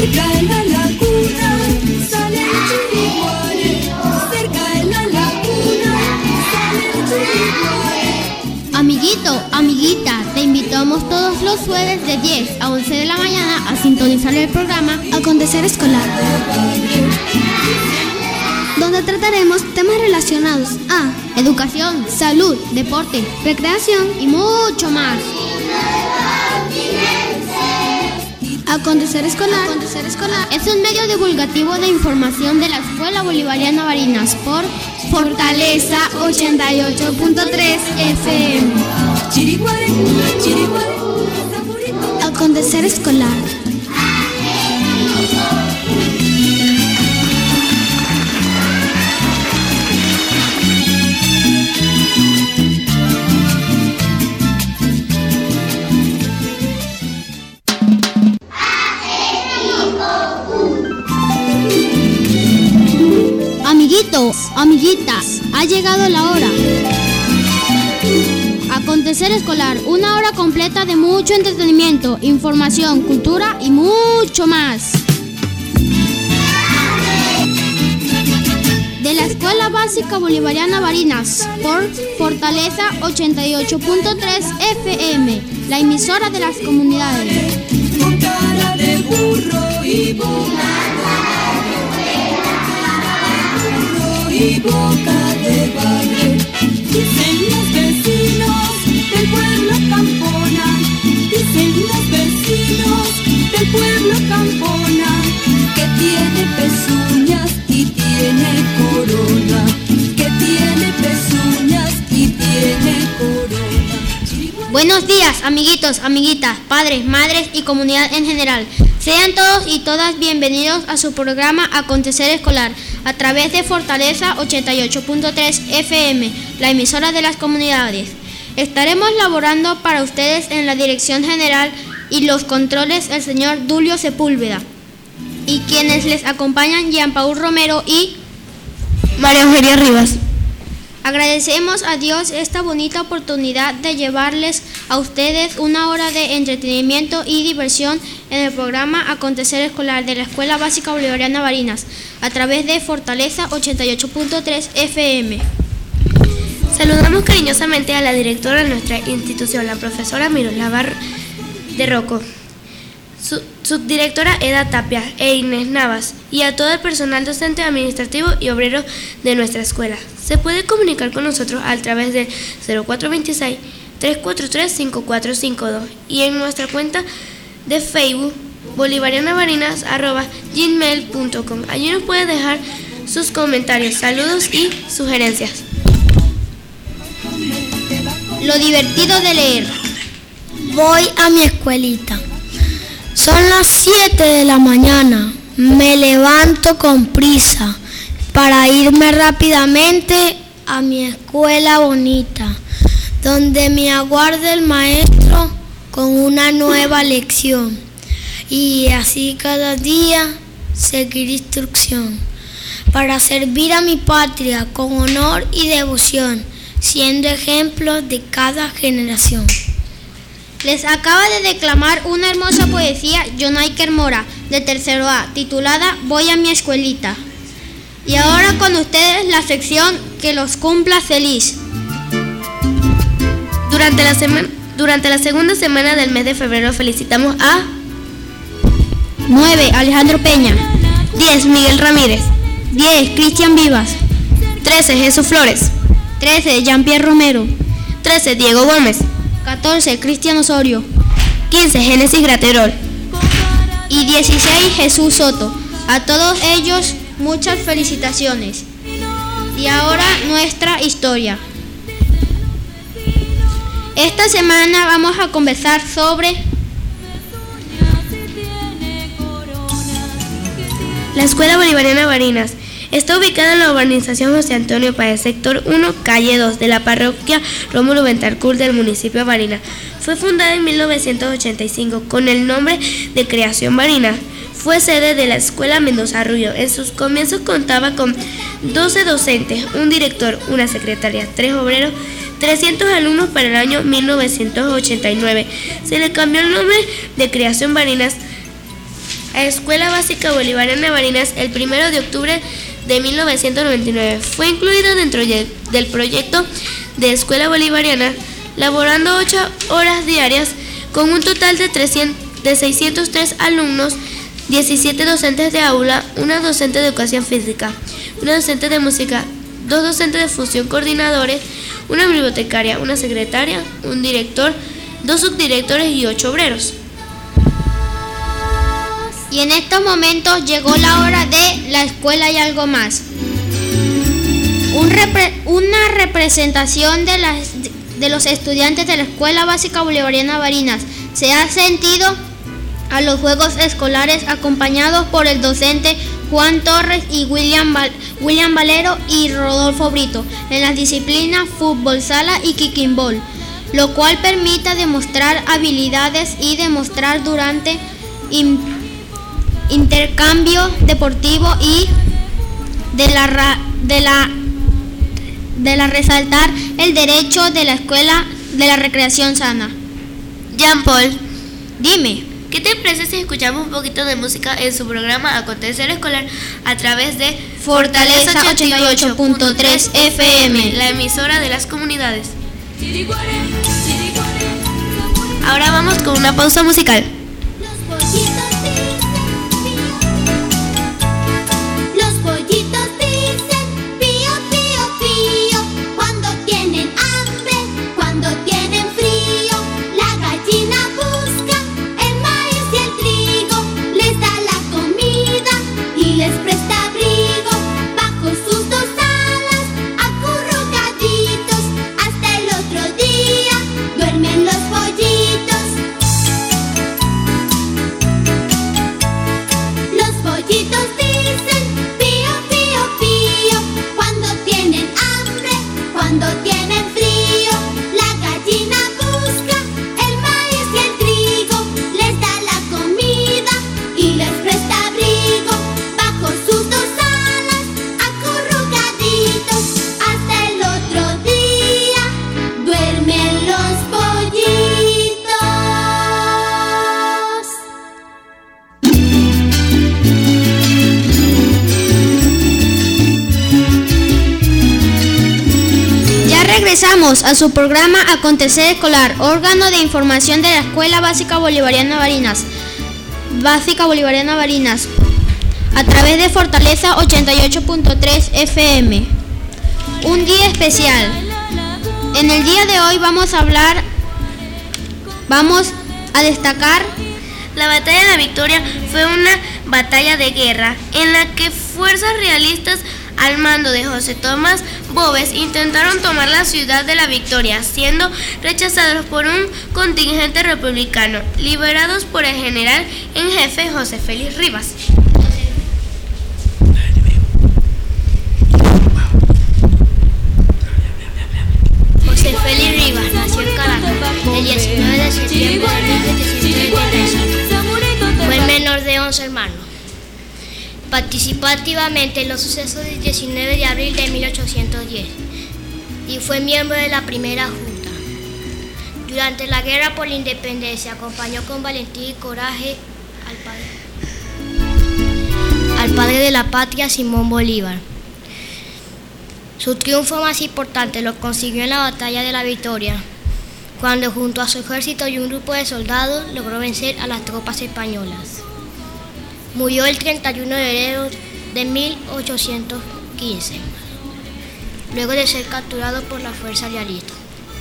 Cerca en la laguna sale el chiriguare. Cerca en la laguna sale el chiriguare. Amiguito, amiguita, te invitamos todos los jueves de 10 a 11 de la mañana a sintonizar el programa Acontecer Escolar, donde trataremos temas relacionados a educación, salud, deporte, recreación y mucho más. Acontecer Escolar Es un medio divulgativo de información de la Escuela Bolivariana Barinas por Fortaleza 88.3 FM. Chiriguare, chiriguare, saborito. Acontecer Escolar. Amiguitos, amiguitas, ha llegado la hora. Acontecer Escolar, una hora completa de mucho entretenimiento, información, cultura y mucho más. De la Escuela Básica Bolivariana Barinas, por Fortaleza 88.3 FM, la emisora de las comunidades. Con cara de burro y boca y boca de bagre. Dicen los vecinos del pueblo Campona, dicen los vecinos del pueblo Campona, que tiene pezuñas y tiene corona, que tiene pezuñas y tiene corona. Buenos días, amiguitos, amiguitas, padres, madres y comunidad en general. Sean todos y todas bienvenidos a su programa Acontecer Escolar a través de Fortaleza 88.3 FM, la emisora de las comunidades. Estaremos laborando para ustedes en la dirección general y los controles el señor Dulio Sepúlveda, y quienes les acompañan Jean Paul Romero y María Eugenia Rivas. Agradecemos a Dios esta bonita oportunidad de llevarles a ustedes una hora de entretenimiento y diversión en el programa Acontecer Escolar de la Escuela Básica Bolivariana Barinas a través de Fortaleza 88.3 FM. Saludamos cariñosamente a la directora de nuestra institución, la profesora Miroslava de Rocco, subdirectora Eda Tapia e Inés Navas, y a todo el personal docente, administrativo y obrero de nuestra escuela. Se puede comunicar con nosotros a través del 0426-343-5452 y en nuestra cuenta de Facebook bolivarianabarinas@gmail.com. Allí nos puede dejar sus comentarios, saludos y sugerencias. Lo divertido de leer. Voy a mi escuelita. Son las 7 de la mañana. Me levanto con prisa para irme rápidamente a mi escuela bonita, donde me aguarda el maestro con una nueva lección. Y así cada día seguir instrucción para servir a mi patria con honor y devoción, siendo ejemplo de cada generación. Les acaba de declamar una hermosa poesía Jonaiker Mora, de tercero A, titulada Voy a mi escuelita. Y ahora con ustedes la sección Que los cumpla feliz. Durante la segunda semana del mes de febrero felicitamos a 9. Alejandro Peña. 10. Miguel Ramírez. 10. Cristian Vivas. 13. Jesús Flores. 13. Jean-Pierre Romero. 13. Diego Gómez. 14. Cristian Osorio. 15. Génesis Graterol. Y 16. Jesús Soto. A todos ellos muchas felicitaciones. Y ahora nuestra historia. Esta semana vamos a conversar sobre la Escuela Bolivariana Barinas. Está ubicada en la urbanización José Antonio Páez, sector 1, calle 2, de la parroquia Rómulo Bentancur del municipio de Barinas. Fue fundada en 1985 con el nombre de Creación Barinas. Fue sede de la Escuela Mendoza Rubio. En sus comienzos contaba con 12 docentes, un director, una secretaria, 3 obreros, 300 alumnos. Para el año 1989 se le cambió el nombre de Creación Barinas a Escuela Básica Bolivariana Barinas el 1 de octubre de 1999. Fue incluido dentro del proyecto de Escuela Bolivariana, laborando 8 horas diarias con un total de 603 alumnos, 17 docentes de aula, una docente de educación física, una docente de música, 2 docentes de función coordinadores, una bibliotecaria, una secretaria, un director, 2 subdirectores y 8 obreros. Y en estos momentos llegó la hora de la escuela y algo más. Una representación de los estudiantes de la Escuela Básica Bolivariana Barinas se ha sentido a los Juegos Escolares acompañados por el docente Juan Torres y William Valero y Rodolfo Brito en las disciplinas fútbol sala y kicking ball, lo cual permite demostrar habilidades y demostrar durante intercambio deportivo y de la resaltar el derecho de la escuela de la recreación sana. Jean Paul, Dime, ¿qué te parece si escuchamos un poquito de música en su programa Acontecer Escolar a través de Fortaleza 88.3 FM, la emisora de las comunidades? Ahora vamos con una pausa musical. Los pollitos dicen pío, pío, pío, cuando tienen hambre, cuando tienen frío. La gallina busca el maíz y el trigo, les da la comida y les presta abrigo. Bajo sus 2 alas, acurrucaditos, hasta el otro día duermen los pollitos. Los pollitos dicen pío, pío, pío, cuando tienen hambre, cuando tienen frío. La gallina busca el maíz y el trigo, les da la comida y les presta abrigo. Bajo sus 2 alas, acurrucaditos, hasta el otro día duermen los pollitos. ya regresamos a su programa Acontecer Escolar, órgano de información de la Escuela Básica Bolivariana Barinas, a través de Fortaleza 88.3 FM. Un día especial. En el día de hoy vamos a destacar La batalla de la Victoria fue una batalla de guerra en la que fuerzas realistas al mando de José Tomás Boves intentaron tomar la ciudad de la Victoria, siendo rechazados por un contingente republicano, liderados por el general en jefe José Félix Rivas. José Félix Rivas nació en Caracas el 19 de septiembre de 1785. Fue el menor de 11 hermanos. Participó activamente en los sucesos del 19 de abril de 1810 y fue miembro de la primera junta. Durante la guerra por la independencia acompañó con valentía y coraje al padre de la patria, Simón Bolívar. Su triunfo más importante lo consiguió en la batalla de la Victoria, cuando junto a su ejército y un grupo de soldados logró vencer a las tropas españolas. Murió el 31 de enero de 1815, luego de ser capturado por la fuerza realista.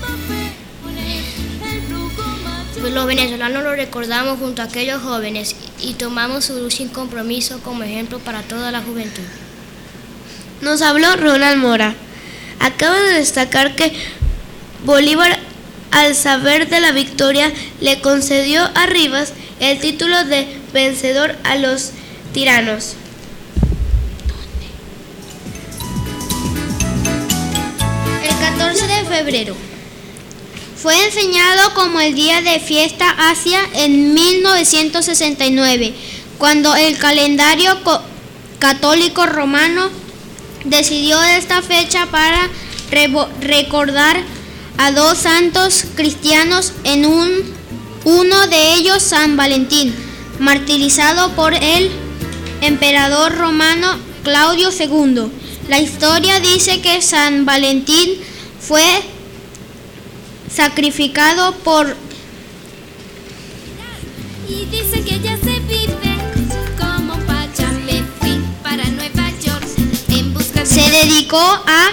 Pues los venezolanos lo recordamos junto a aquellos jóvenes y tomamos su luz sin compromiso como ejemplo para toda la juventud. Nos habló Ronald Mora. Acaba de destacar que Bolívar, al saber de la victoria, le concedió a Rivas el título de vencedor a los tiranos. el 14 de febrero. Fue enseñado como el día de fiesta Asia en 1969, cuando el calendario católico romano decidió esta fecha para recordar a 2 santos cristianos, uno de ellos San Valentín, martirizado por el emperador romano Claudio II. La historia dice que San Valentín fue sacrificado por... Y dice que ya se vive como un pachamefín para Nueva York en busca de... Se dedicó a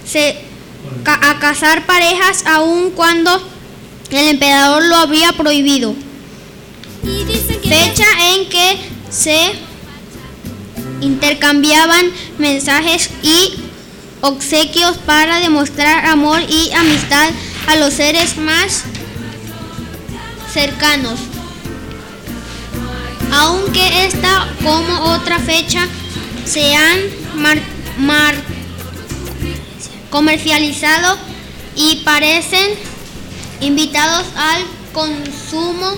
casar parejas aun cuando el emperador lo había prohibido. Y dice que Fecha en que se intercambiaban mensajes y obsequios para demostrar amor y amistad a los seres más cercanos. Aunque esta como otra fecha se han comercializado y parecen invitados al consumo,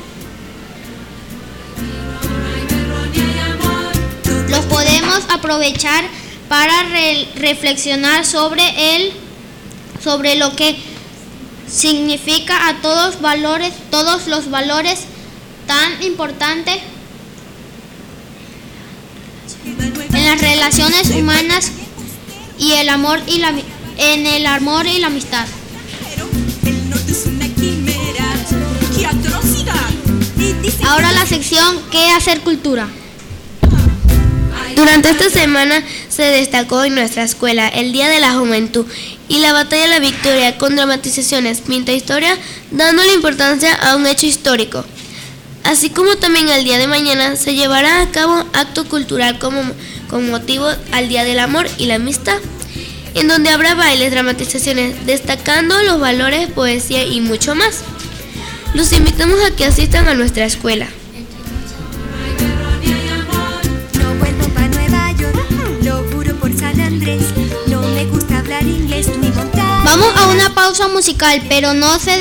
los podemos aprovechar para reflexionar sobre lo que significa a todos los valores tan importantes en las relaciones humanas y el amor y la amistad. Ahora la sección ¿Qué hacer cultura? Durante esta semana se destacó en nuestra escuela el Día de la Juventud y la Batalla de la Victoria con dramatizaciones, pinta historia, dándole importancia a un hecho histórico. Así como también el día de mañana se llevará a cabo acto cultural con motivo al Día del Amor y la Amistad, en donde habrá bailes, dramatizaciones, destacando los valores, poesía y mucho más. Los invitamos a que asistan a nuestra escuela. No vuelvo pa' Nueva York, lo juro por San Andrés. No me gusta hablar inglés ni montar. Vamos a una pausa musical, pero no se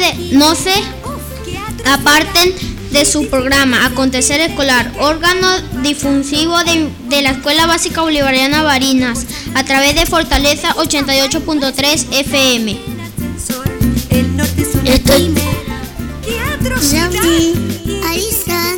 aparten de su programa Acontecer Escolar, órgano difusivo de la Escuela Básica Bolivariana Barinas, a través de Fortaleza 88.3 FM. El norte es una quimera. ¡Qué atrocidad! Alison.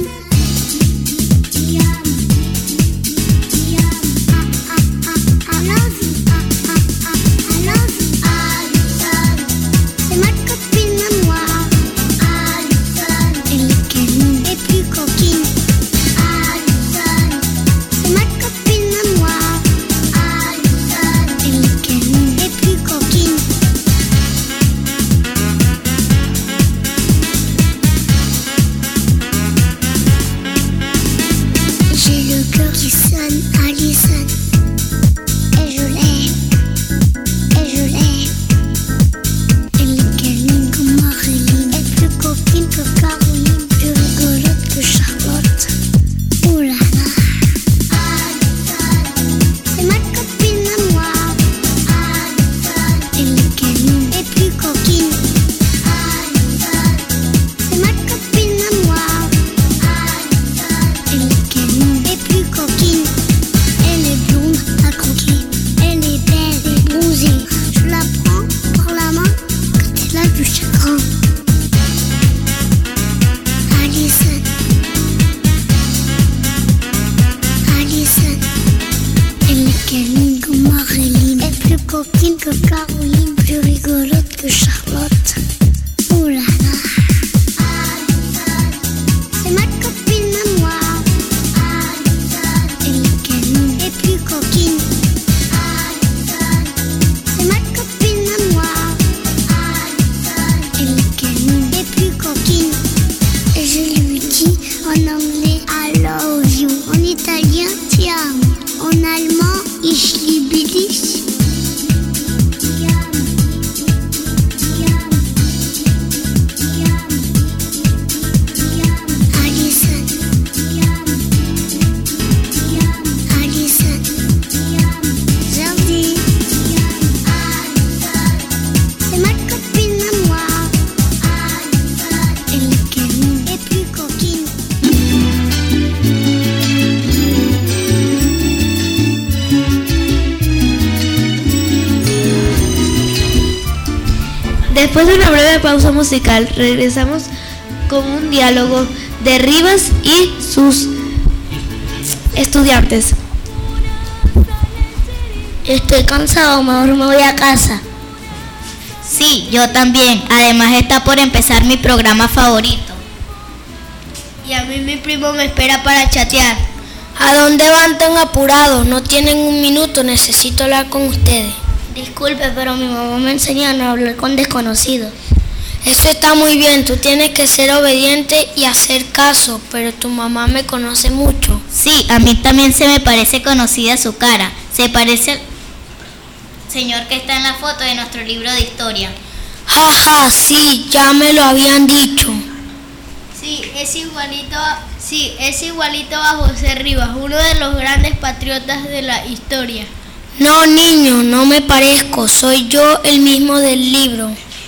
Después de una breve pausa musical, regresamos con un diálogo de Rivas y sus estudiantes. Estoy cansado, mejor me voy a casa. Sí, yo también. Además está por empezar mi programa favorito. Y a mí mi primo me espera para chatear. ¿A dónde van tan apurados? No tienen un minuto, necesito hablar con ustedes. Disculpe, pero mi mamá me enseñó a no hablar con desconocidos. Eso está muy bien, tú tienes que ser obediente y hacer caso, pero tu mamá me conoce mucho. Sí, a mí también se me parece conocida su cara. Se parece al señor que está en la foto de nuestro libro de historia. Jaja, sí, ya me lo habían dicho. Sí, es igualito a José Rivas, uno de los grandes patriotas de la historia. No, niño, no me parezco, soy yo el mismo del libro.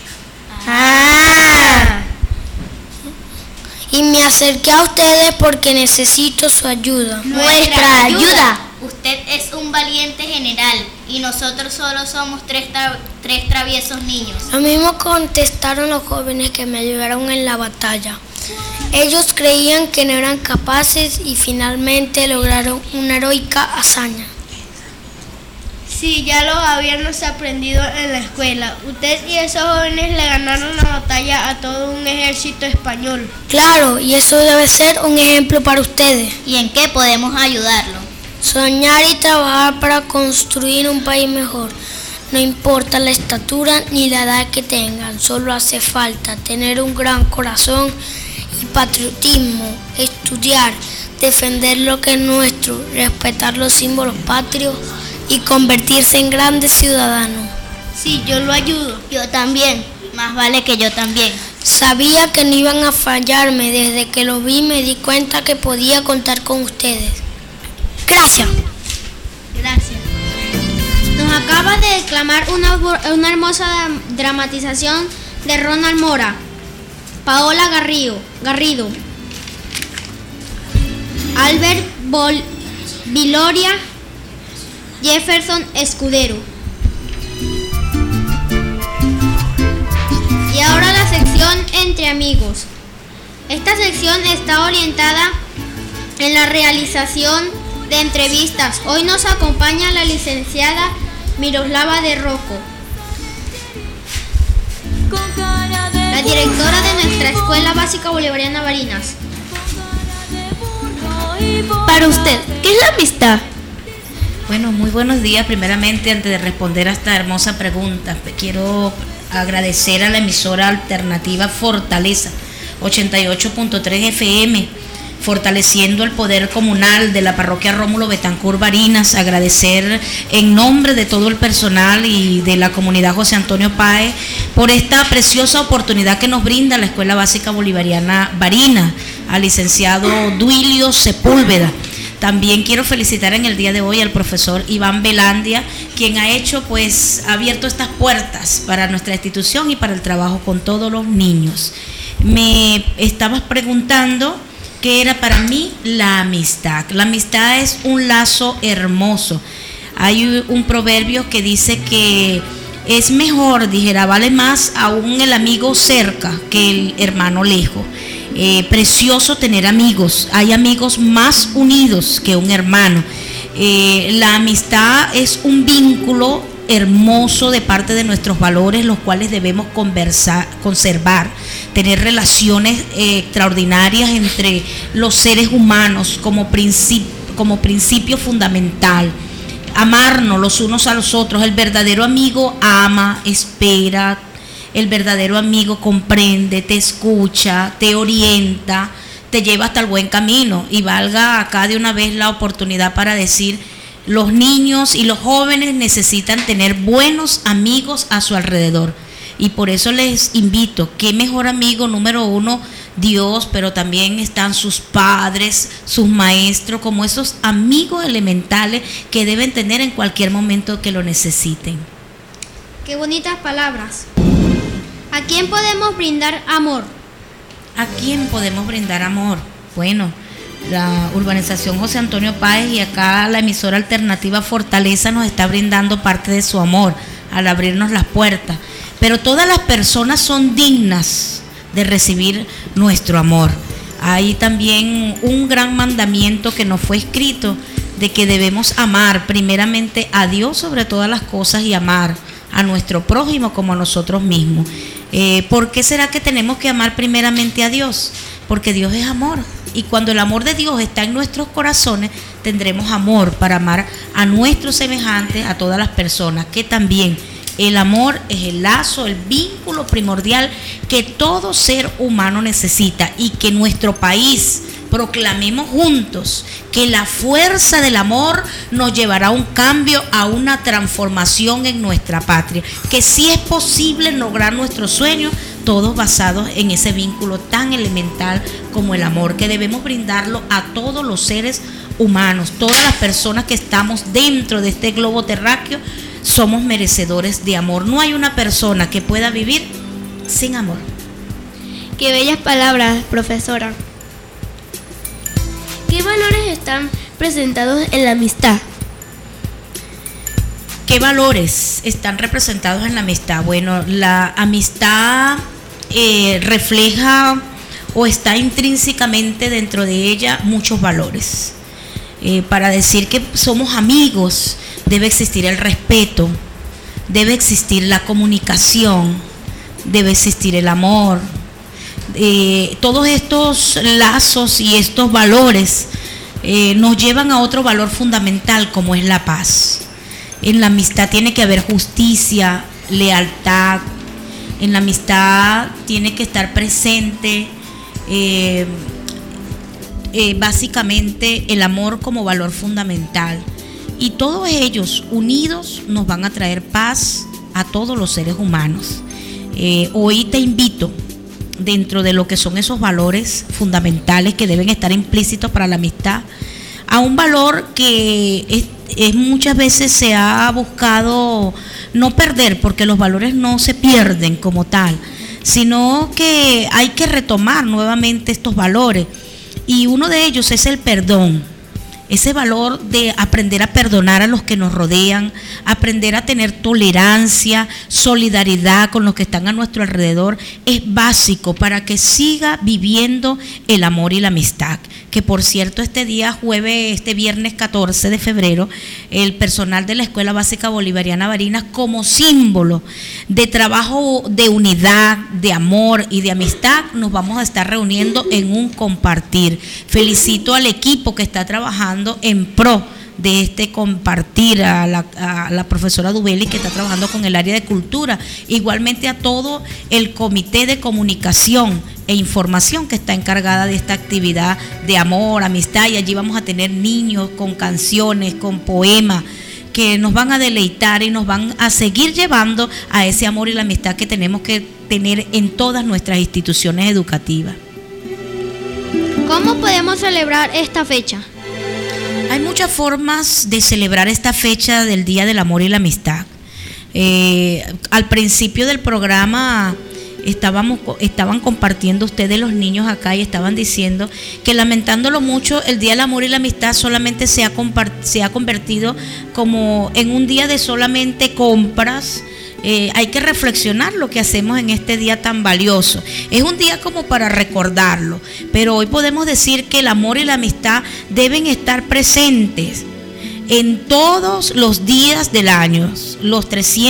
Y me acerqué a ustedes porque necesito su ayuda. ¡Nuestra ayuda! Usted es un valiente general y nosotros solo somos tres traviesos niños. Lo mismo contestaron los jóvenes que me ayudaron en la batalla. Ellos creían que no eran capaces y finalmente lograron una heroica hazaña. Sí, ya lo habíamos aprendido en la escuela. Usted y esos jóvenes le ganaron la batalla a todo un ejército español. Claro, y eso debe ser un ejemplo para ustedes. ¿Y en qué podemos ayudarlo? Soñar y trabajar para construir un país mejor. No importa la estatura ni la edad que tengan, solo hace falta tener un gran corazón y patriotismo, estudiar, defender lo que es nuestro, respetar los símbolos patrios y convertirse en grandes ciudadanos. Sí, yo lo ayudo. Yo también. Más vale que yo también. Sabía que no iban a fallarme. Desde que lo vi me di cuenta que podía contar con ustedes. Gracias. Gracias. Nos acaba de declamar una hermosa dramatización de Ronald Mora, Paola Garrido, Albert Viloria, Jefferson Escudero. Y ahora la sección Entre Amigos. Esta sección está orientada en la realización de entrevistas. Hoy nos acompaña la licenciada Miroslava de Rocco, la directora de nuestra Escuela Básica Bolivariana Barinas. Para usted, ¿qué es la amistad? Bueno, muy buenos días. Primeramente, antes de responder a esta hermosa pregunta, quiero agradecer a la emisora alternativa Fortaleza 88.3 FM, fortaleciendo el poder comunal de la parroquia Rómulo Betancourt Barinas. Agradecer en nombre de todo el personal y de la comunidad José Antonio Páez por esta preciosa oportunidad que nos brinda la Escuela Básica Bolivariana Barinas, al licenciado Duilio Sepúlveda. También quiero felicitar en el día de hoy al profesor Iván Velandia, quien ha abierto estas puertas para nuestra institución y para el trabajo con todos los niños. Me estabas preguntando qué era para mí la amistad. La amistad es un lazo hermoso. Hay un proverbio que dice que es mejor, vale más aún el amigo cerca que el hermano lejos. Precioso tener amigos. Hay amigos más unidos que un hermano. La amistad es un vínculo hermoso de parte de nuestros valores, los cuales debemos conservar, tener relaciones extraordinarias entre los seres humanos como principio fundamental. Amarnos los unos a los otros. El verdadero amigo ama, espera. El verdadero amigo comprende, te escucha, te orienta, te lleva hasta el buen camino. Y valga acá de una vez la oportunidad para decir, los niños y los jóvenes necesitan tener buenos amigos a su alrededor. Y por eso les invito, qué mejor amigo, número uno, Dios, pero también están sus padres, sus maestros, como esos amigos elementales que deben tener en cualquier momento que lo necesiten. Qué bonitas palabras. ¿A quién podemos brindar amor? ¿A quién podemos brindar amor? Bueno, la urbanización José Antonio Páez y acá la emisora alternativa Fortaleza nos está brindando parte de su amor al abrirnos las puertas. Pero todas las personas son dignas de recibir nuestro amor. Hay también un gran mandamiento que nos fue escrito de que debemos amar primeramente a Dios sobre todas las cosas y amar a nuestro prójimo como a nosotros mismos. ¿Por qué será que tenemos que amar primeramente a Dios? Porque Dios es amor, y cuando el amor de Dios está en nuestros corazones, tendremos amor para amar a nuestros semejantes, a todas las personas, que también el amor es el lazo, el vínculo primordial que todo ser humano necesita, y que nuestro país proclamemos juntos que la fuerza del amor nos llevará a un cambio, a una transformación en nuestra patria, que sí es posible lograr nuestros sueños, todos basados en ese vínculo tan elemental como el amor, que debemos brindarlo a todos los seres humanos. Todas las personas que estamos dentro de este globo terráqueo somos merecedores de amor. No hay una persona que pueda vivir sin amor. Qué bellas palabras, profesora. ¿Qué valores están presentados en la amistad? ¿Qué valores están representados en la amistad? Bueno, la amistad refleja o está intrínsecamente dentro de ella muchos valores. Para decir que somos amigos debe existir el respeto, debe existir la comunicación, debe existir el amor. Todos estos lazos y estos valores nos llevan a otro valor fundamental, como es la paz. En la amistad tiene que haber justicia, lealtad. En la amistad tiene que estar presente básicamente el amor como valor fundamental. Y todos ellos unidos nos van a traer paz a todos los seres humanos. Hoy te invito, dentro de lo que son esos valores fundamentales que deben estar implícitos para la amistad, a un valor que muchas veces se ha buscado no perder, porque los valores no se pierden como tal, sino que hay que retomar nuevamente estos valores, y uno de ellos es el perdón. Ese valor de aprender a perdonar a los que nos rodean, aprender a tener tolerancia, solidaridad con los que están a nuestro alrededor, es básico para que siga viviendo el amor y la amistad. Que por cierto, este viernes 14 de febrero, el personal de la Escuela Básica Bolivariana Barinas, como símbolo de trabajo de unidad, de amor y de amistad, nos vamos a estar reuniendo en un compartir. Felicito al equipo que está trabajando en pro de este compartir, a la profesora Dubeli, que está trabajando con el área de cultura, igualmente a todo el comité de comunicación e información que está encargada de esta actividad de amor, amistad, y allí vamos a tener niños con canciones, con poemas, que nos van a deleitar y nos van a seguir llevando a ese amor y la amistad que tenemos que tener en todas nuestras instituciones educativas. ¿Cómo podemos celebrar esta fecha? Hay muchas formas de celebrar esta fecha del Día del Amor y la Amistad. Al principio del programa estaban compartiendo ustedes, los niños acá, y estaban diciendo que, lamentándolo mucho, el Día del Amor y la Amistad solamente se ha convertido como en un día de solamente compras. Hay que reflexionar lo que hacemos en este día tan valioso. Es un día como para recordarlo, pero hoy podemos decir que el amor y la amistad deben estar presentes en todos los días del año, los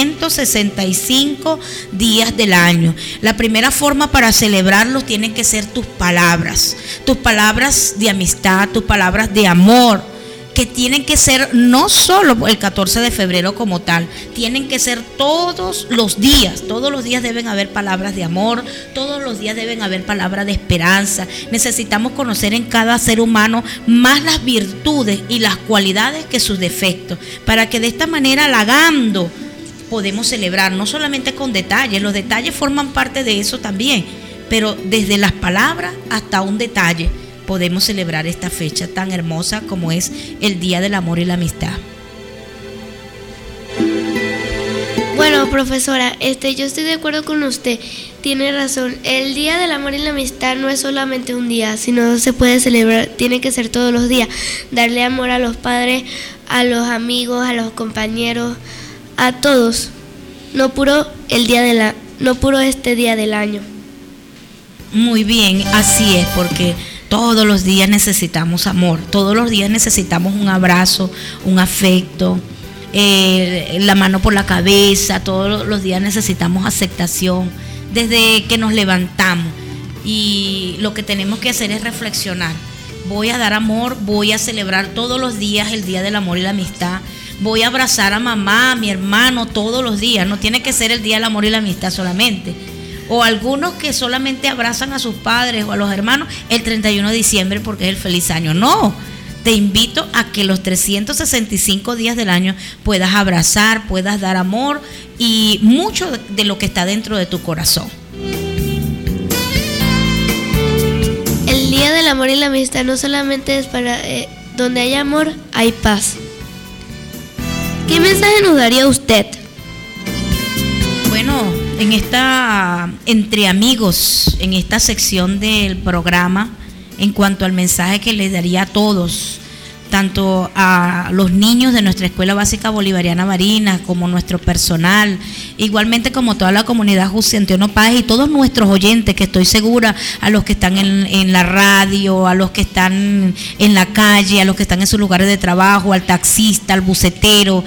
365 días del año. La primera forma para celebrarlos tienen que ser tus palabras de amistad, tus palabras de amor, que tienen que ser no solo el 14 de febrero como tal, tienen que ser todos los días deben haber palabras de amor, todos los días deben haber palabras de esperanza. Necesitamos conocer en cada ser humano más las virtudes y las cualidades que sus defectos, para que de esta manera, halagando, podemos celebrar, no solamente con detalles. Los detalles forman parte de eso también, pero desde las palabras hasta un detalle podemos celebrar esta fecha tan hermosa como es el Día del Amor y la Amistad. Bueno, profesora, yo estoy de acuerdo con usted. Tiene razón. El Día del Amor y la Amistad no es solamente un día, sino se puede celebrar, tiene que ser todos los días. Darle amor a los padres, a los amigos, a los compañeros, a todos. No puro este día del año. Muy bien, así es, porque Todos los días necesitamos amor, todos los días necesitamos un abrazo, un afecto, la mano por la cabeza, todos los días necesitamos aceptación, desde que nos levantamos. Y lo que tenemos que hacer es reflexionar. Voy a dar amor, voy a celebrar todos los días el Día del Amor y la Amistad. Voy a abrazar a mamá, a mi hermano todos los días. No tiene que ser el Día del Amor y la Amistad solamente. O algunos que solamente abrazan a sus padres o a los hermanos el 31 de diciembre porque es el feliz año. No, te invito a que los 365 días del año puedas abrazar, puedas dar amor y mucho de lo que está dentro de tu corazón. El Día del Amor y la Amistad no solamente es para donde hay amor, hay paz. ¿Qué mensaje nos daría usted? Bueno, en esta Entre Amigos, en esta sección del programa, en cuanto al mensaje que les daría a todos, tanto a los niños de nuestra Escuela Básica Bolivariana Barinas, como nuestro personal, igualmente como toda la comunidad José Antonio Páez y todos nuestros oyentes, que estoy segura, a los que están en la radio, a los que están en la calle, a los que están en sus lugares de trabajo, al taxista, al bucetero,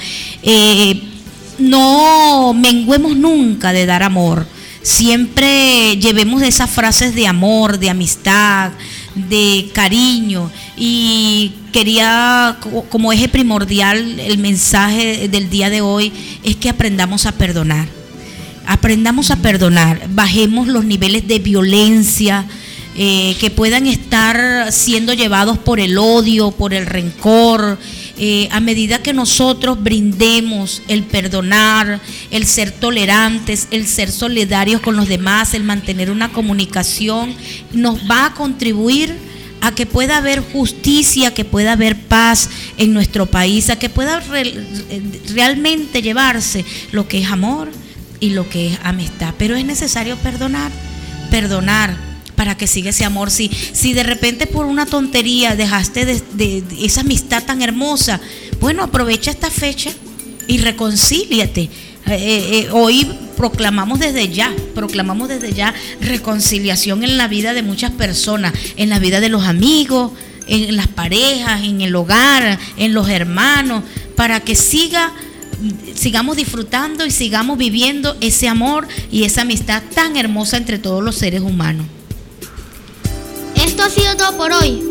no menguemos nunca de dar amor. Siempre llevemos esas frases de amor, de amistad, de cariño, y quería, como eje primordial, el mensaje del día de hoy es que aprendamos a perdonar. Aprendamos a perdonar, bajemos los niveles de violencia que puedan estar siendo llevados por el odio, por el rencor. A medida que nosotros brindemos el perdonar, el ser tolerantes, el ser solidarios con los demás, el mantener una comunicación, nos va a contribuir a que pueda haber justicia, que pueda haber paz en nuestro país, a que pueda realmente llevarse lo que es amor y lo que es amistad. Pero es necesario perdonar para que siga ese amor. Si de repente por una tontería dejaste de esa amistad tan hermosa, bueno, aprovecha esta fecha y reconcíliate. Hoy proclamamos desde ya reconciliación en la vida de muchas personas, en la vida de los amigos, en las parejas, en el hogar, en los hermanos, para que sigamos disfrutando y sigamos viviendo ese amor y esa amistad tan hermosa entre todos los seres humanos. Esto ha sido todo por hoy.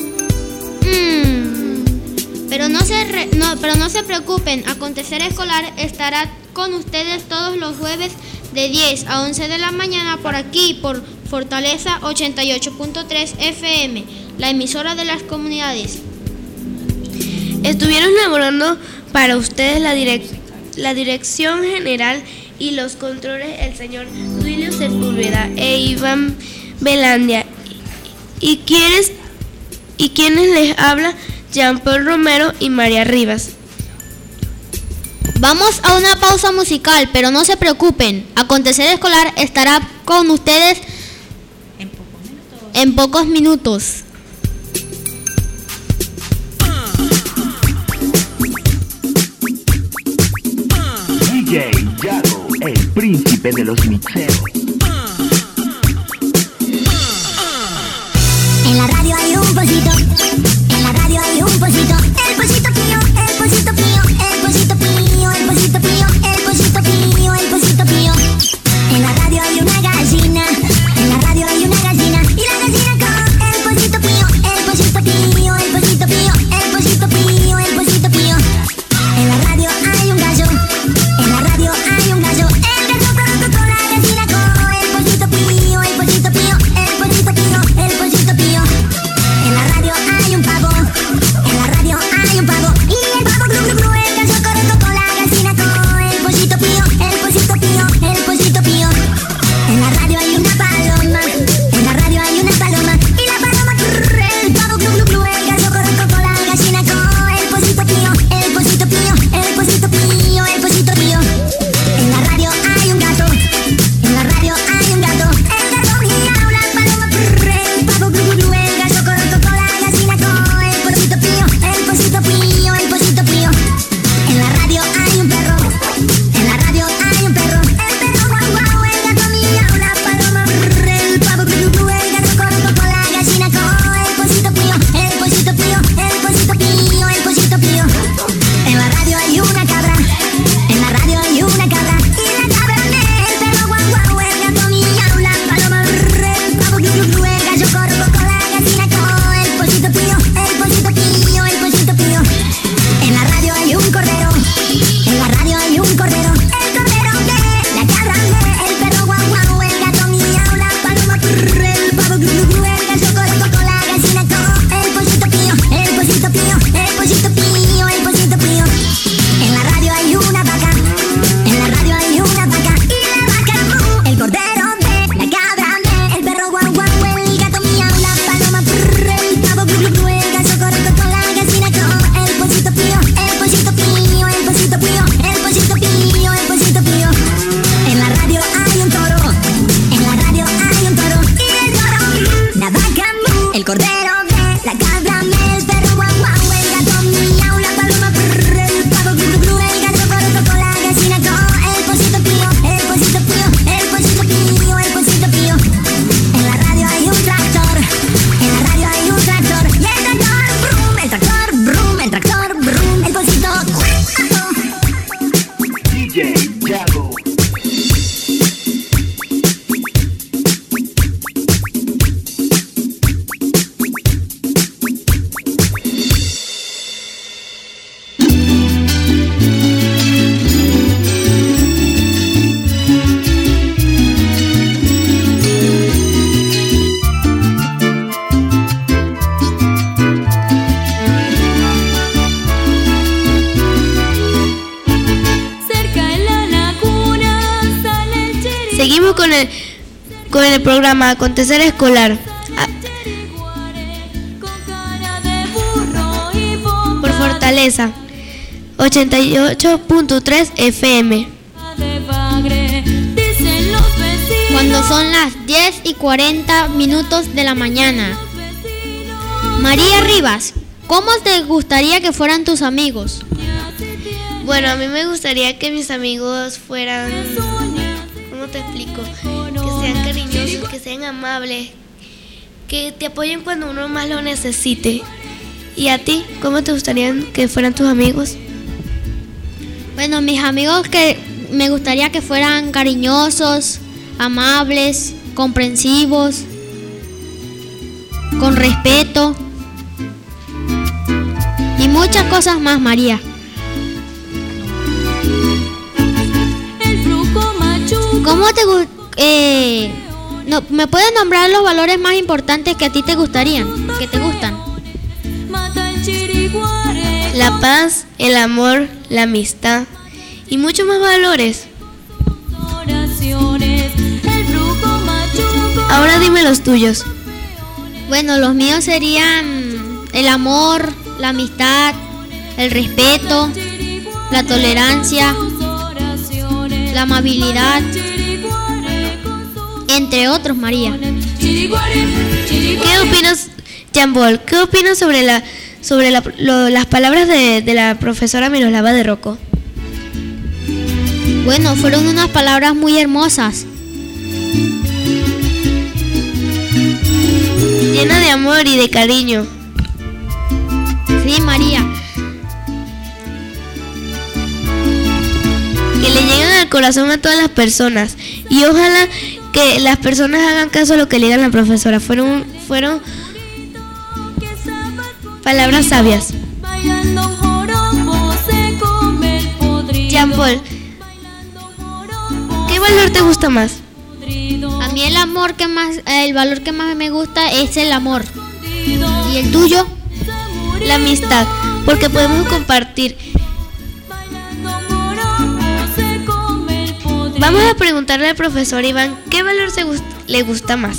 Pero no se preocupen, Acontecer Escolar estará con ustedes todos los jueves de 10 a 11 de la mañana por aquí, por Fortaleza 88.3 FM, la emisora de las comunidades. Estuvieron elaborando para ustedes la dirección general y los controles el señor Duilio Sepúlveda e Iván Velandia. ¿Y quienes les habla? Jean Paul Romero y María Rivas. Vamos a una pausa musical, pero no se preocupen. Acontecer Escolar estará con ustedes en pocos minutos. DJ Yago, el príncipe de los mixeos. En la radio hay un pocito, en la radio hay un pocito, el pocito pío, el pocito pío, el pocito pío, el pocito pío, el pocito pío, el pocito pío. En la radio hay una gallina, en la radio hay una gallina, y la gallina con el pocito pío, el pocito pío, el pocito pío, el pocito pío, el pocito pío. En la radio hay un gallo, en la radio hay un gallo, el gallo pronto con la gallina con Seguimos con el programa Acontecer Escolar. Por Fortaleza 88.3 FM. Cuando son las 10:40 de la mañana. María Rivas, ¿cómo te gustaría que fueran tus amigos? Bueno, a mí me gustaría que mis amigos fueran, ¿cómo te explico? Que sean cariñosos, que sean amables, que te apoyen cuando uno más lo necesite. ¿Y a ti? ¿Cómo te gustaría que fueran tus amigos? Bueno, mis amigos que me gustaría que fueran cariñosos, amables, comprensivos, con respeto y muchas cosas más, María. ¿Cómo me puedes nombrar los valores más importantes que a ti te gustarían, que te gustan? La paz, el amor, la amistad y muchos más valores. Ahora dime los tuyos. Bueno, los míos serían el amor, la amistad, el respeto, la tolerancia, la amabilidad, entre otros, María. ¿Qué opinas, Jambol? ¿Qué opinas sobre las palabras de la profesora Miroslava de Rocco? Bueno, fueron unas palabras muy hermosas. Llena de amor y de cariño. Sí, María. Que le lleguen al corazón a todas las personas. Y ojalá que las personas hagan caso a lo que le diga la profesora. Fueron palabras sabias. Jean-Paul, ¿qué valor te gusta más? A mí el valor que más me gusta es el amor. ¿Y el tuyo? La amistad, porque podemos compartir. Vamos a preguntarle al profesor Iván qué valor le gusta más.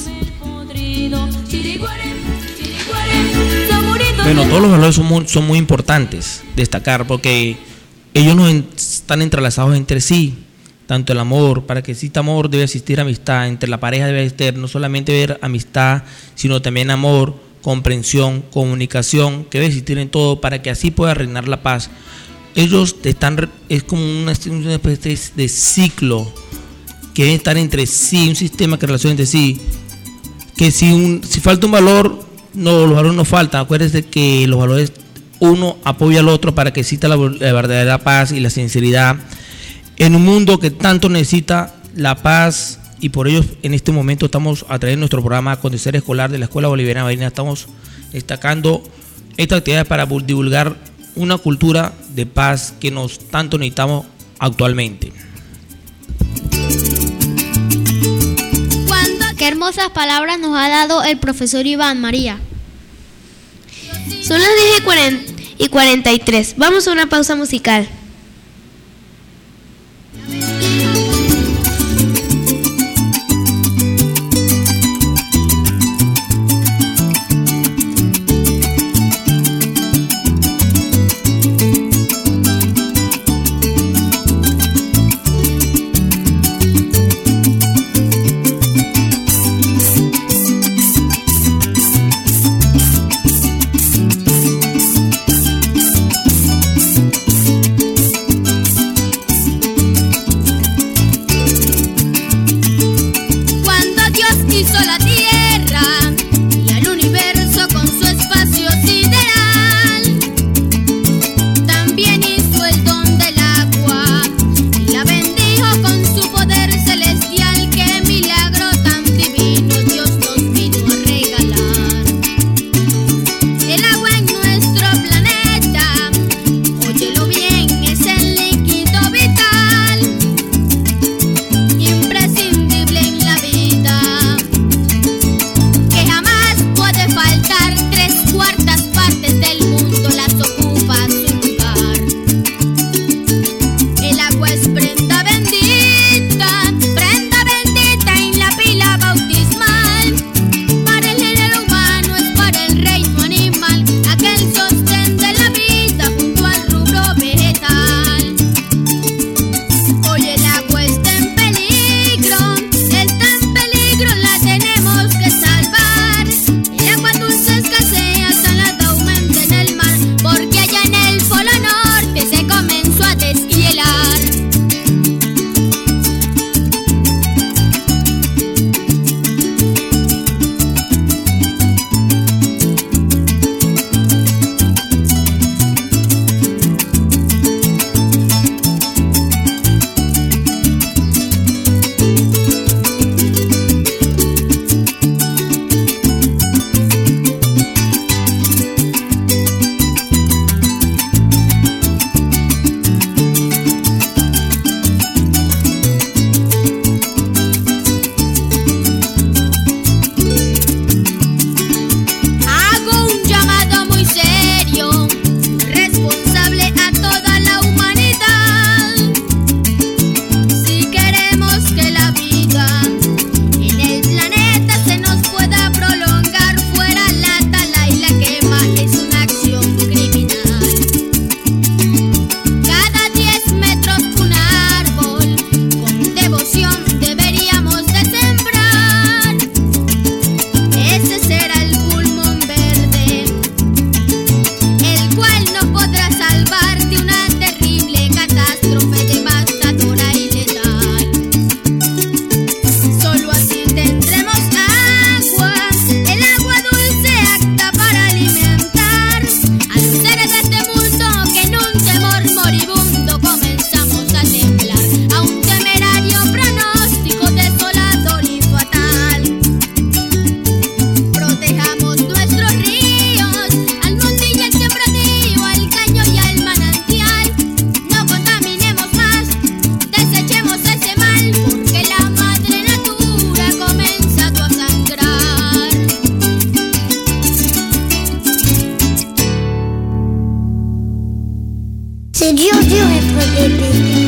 Bueno, todos los valores son muy importantes destacar porque ellos no están entrelazados entre sí. Tanto el amor, para que exista amor debe existir amistad, entre la pareja debe existir no solamente ver amistad, sino también amor, comprensión, comunicación, que debe existir en todo para que así pueda reinar la paz. Ellos es como una especie de ciclo que debe estar entre sí, un sistema que relaciona entre sí, que si falta un valor, los valores no faltan. Acuérdense que los valores, uno apoya al otro para que exista la verdadera paz y la sinceridad en un mundo que tanto necesita la paz, y por ello en este momento estamos a través de nuestro programa Acontecer Escolar de la Escuela Bolivariana Marina, estamos destacando esta actividad para divulgar una cultura de paz que nos tanto necesitamos actualmente. Qué hermosas palabras nos ha dado el profesor Iván, María. Son las 10:43. Vamos a una pausa musical. C'est dur être bébé.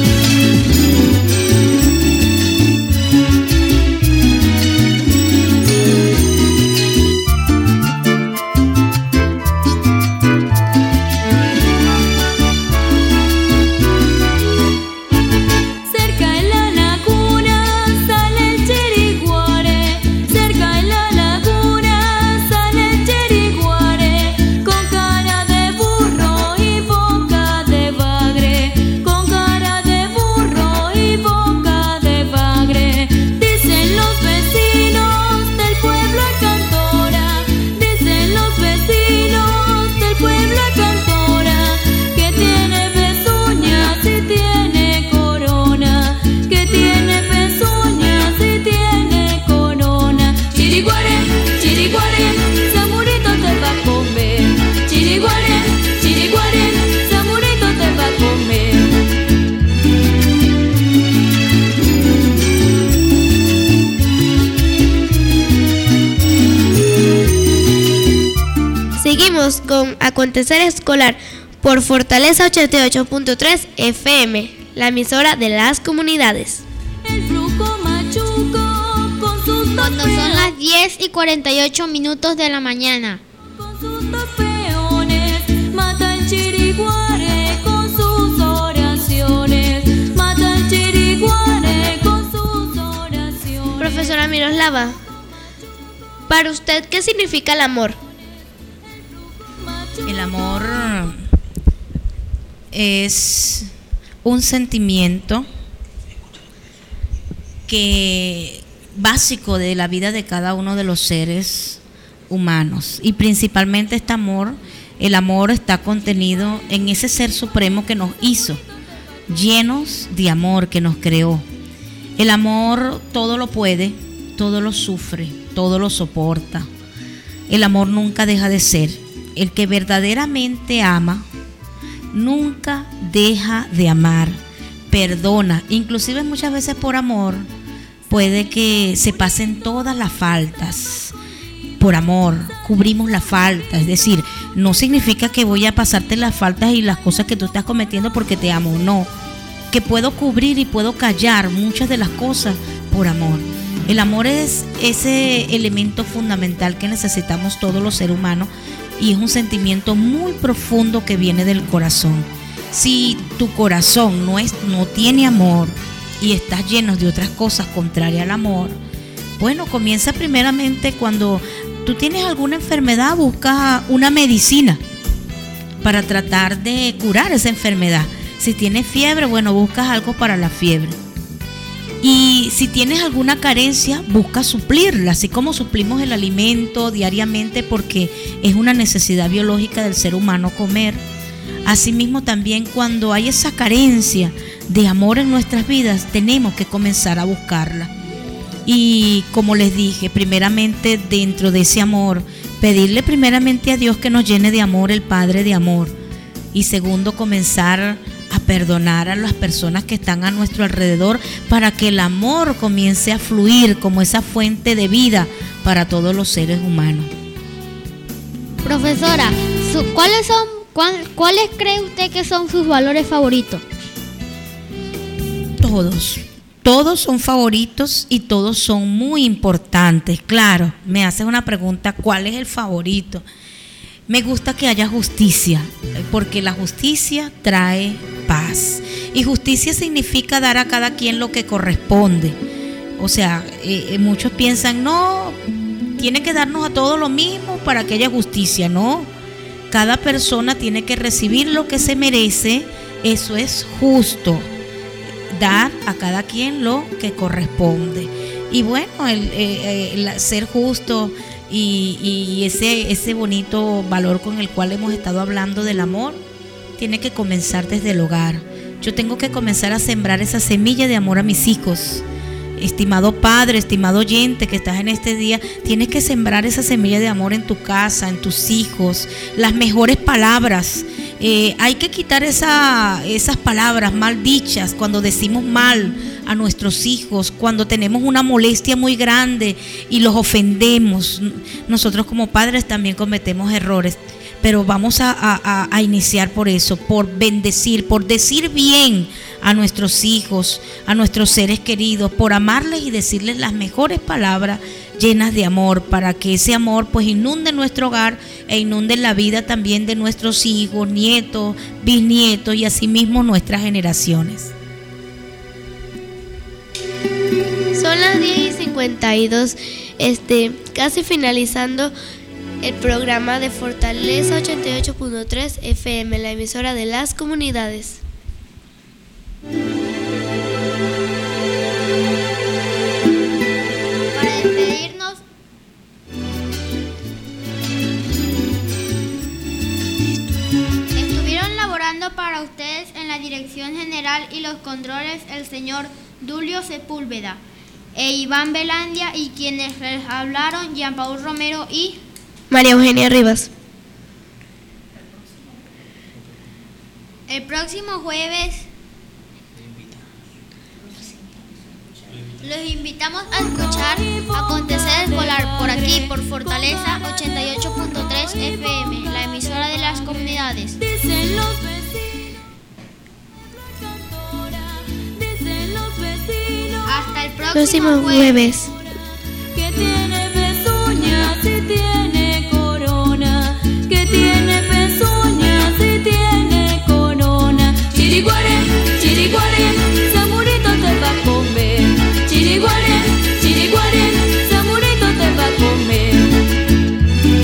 Con Acontecer Escolar por Fortaleza 88.3 FM, la emisora de las comunidades. Cuando son las 10:48 de la mañana. Con sus dos peones, mata el chiriguare con sus oraciones. Mata el chiriguare con sus oraciones. Profesora Miroslava, para usted, ¿qué significa el amor? El amor es un sentimiento básico de la vida de cada uno de los seres humanos, y principalmente el amor está contenido en ese ser supremo que nos hizo, llenos de amor, que nos creó. El amor todo lo puede, todo lo sufre, todo lo soporta. El amor nunca deja de ser. El que verdaderamente ama nunca deja de amar, perdona, inclusive muchas veces por amor puede que se pasen todas las faltas. Por amor cubrimos la falta, es decir, no significa que voy a pasarte las faltas y las cosas que tú estás cometiendo porque te amo, no, que puedo cubrir y puedo callar muchas de las cosas por amor. El amor es ese elemento fundamental que necesitamos todos los seres humanos, y es un sentimiento muy profundo que viene del corazón. Si tu corazón no tiene amor y estás lleno de otras cosas contrarias al amor, bueno, comienza primeramente cuando tú tienes alguna enfermedad, busca una medicina para tratar de curar esa enfermedad. Si tienes fiebre, bueno, buscas algo para la fiebre. Y si tienes alguna carencia, busca suplirla, así como suplimos el alimento diariamente, porque es una necesidad biológica del ser humano comer. Asimismo, también cuando hay esa carencia de amor en nuestras vidas, tenemos que comenzar a buscarla. Y como les dije, primeramente dentro de ese amor, pedirle primeramente a Dios que nos llene de amor, el Padre de amor. Y segundo, comenzar a perdonar a las personas que están a nuestro alrededor, para que el amor comience a fluir como esa fuente de vida para todos los seres humanos. Profesora, ¿cuáles cree usted que son sus valores favoritos? Todos son favoritos y todos son muy importantes. Claro, me haces una pregunta, ¿cuál es el favorito? Me gusta que haya justicia, porque la justicia trae paz. Y justicia significa dar a cada quien lo que corresponde. O sea, muchos piensan, no, tiene que darnos a todos lo mismo para que haya justicia. No, cada persona tiene que recibir lo que se merece. Eso es justo, dar a cada quien lo que corresponde. Y bueno, el ser justo y ese bonito valor con el cual hemos estado hablando del amor, tiene que comenzar desde el hogar. Yo tengo que comenzar a sembrar esa semilla de amor a mis hijos. Estimado padre, estimado oyente que estás en este día, tienes que sembrar esa semilla de amor en tu casa, en tus hijos, las mejores palabras. Hay que quitar esas palabras mal dichas cuando decimos mal a nuestros hijos, cuando tenemos una molestia muy grande y los ofendemos. Nosotros como padres también cometemos errores, pero vamos a iniciar por eso, por bendecir, por decir bien a nuestros hijos, a nuestros seres queridos, por amarles y decirles las mejores palabras llenas de amor, para que ese amor pues inunde nuestro hogar e inunde la vida también de nuestros hijos, nietos, bisnietos y asimismo nuestras generaciones. Son las 10:52, casi finalizando el programa de Fortaleza 88.3 FM, la emisora de las comunidades. Para despedirnos, estuvieron laborando para ustedes en la dirección general y los controles el señor Dulio Sepúlveda e Iván Belandia, y quienes les hablaron Jean Paul Romero y María Eugenia Rivas. el próximo jueves los invitamos a escuchar Acontecer Escolar por aquí, por Fortaleza 88.3 FM, la emisora de las comunidades. Dicen los vecinos, dicen los vecinos. Hasta el Próximo jueves. Que tiene